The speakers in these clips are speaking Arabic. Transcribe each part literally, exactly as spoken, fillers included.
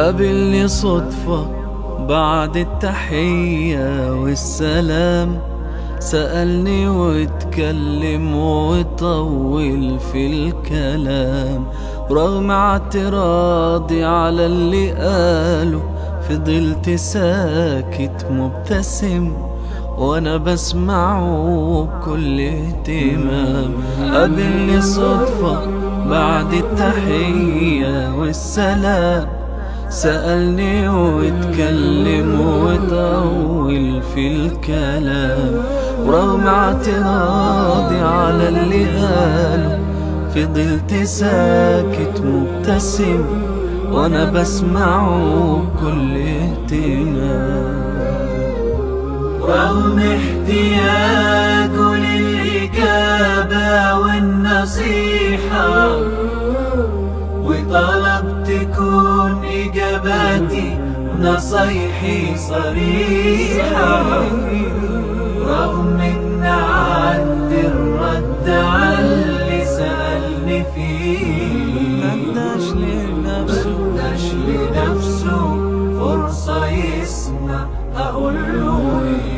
قابلني صدفة بعد التحية والسلام، سألني واتكلم وطول في الكلام، رغم اعتراضي على اللي قاله فضلت ساكت مبتسم وانا بسمعه بكل اهتمام. قابلني صدفة بعد التحية والسلام، سألني واتكلم وطول في الكلام، ورغم اعتراضي على اللي قاله فضلت ساكت مبتسم وانا بسمعه بكل اهتمام. رغم احتياجه للإجابة والنصيحة، وطلب تكون إجاباتي نصايحي صريحة، رغم إن عندي الرد على اللي سألني فيه، مداش لنفسه مداش لنفسه فرصة يسمع أقوله إيه.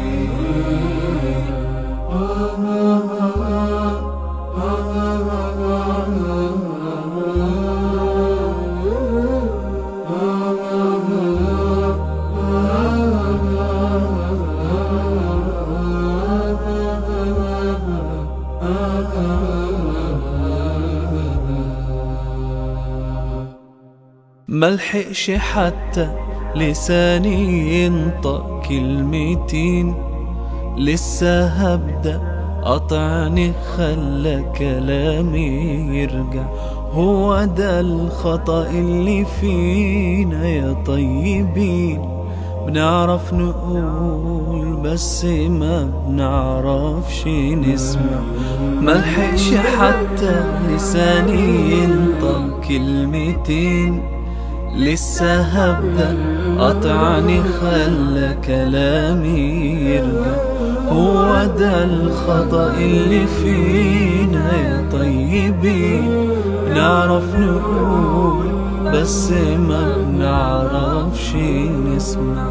ملحقش حتى لساني ينطق كلمتين، لسه هبدأ قطعني خلى كلامي يرجع. هو ده الخطأ اللي فينا يا طيبين، بنعرف نقول بس ما بنعرفش نسمع. ملحقش حتى لساني ينطق كلمتين، لسه هبدأ قطعني خلى كلامي يرجع. هو ده الخطأ اللي فينا يا طيبين، بنعرف نقول بس ما بنعرفش نسمع.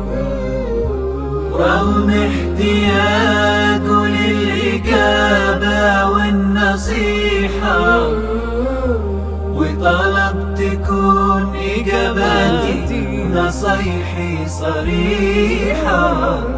رغم احتياجه للإجابة والنصيحة، وطلب تكون إجاباتي نصايحي صريحة،